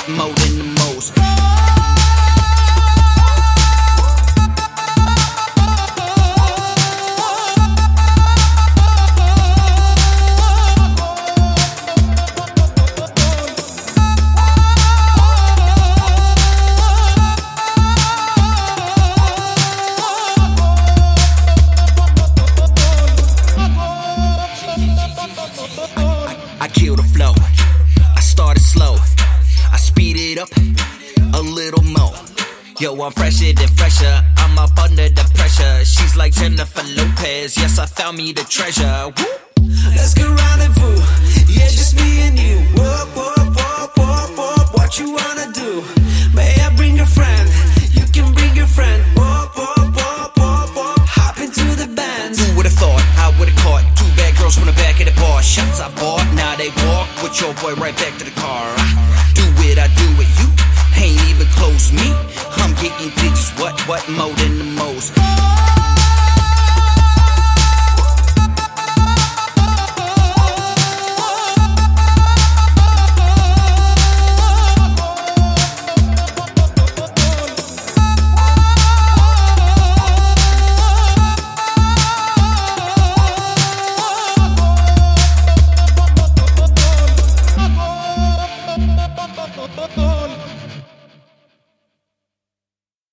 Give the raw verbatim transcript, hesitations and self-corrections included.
what more than the most. I kill the flow, I started slow, I speed it up a little more. Yo, I'm fresher than fresher, I'm up under the pressure. She's like Jennifer Lopez, yes, I found me the treasure. Woo! Let's get rendezvous, yeah, just me and you. Whoop, whoop, whoop, whoop, whoop. What you wanna do? May I bring a friend? You can bring your friend. Whoop, whoop, whoop, whoop, whoop. Hop into the bands. Who would've thought I would've caught two bad girls from the back of the bar? Shots I bought, now they walk with your boy right back to the car. I do it, I do it, you ain't even close me. I'm getting digits, what, what more than the most.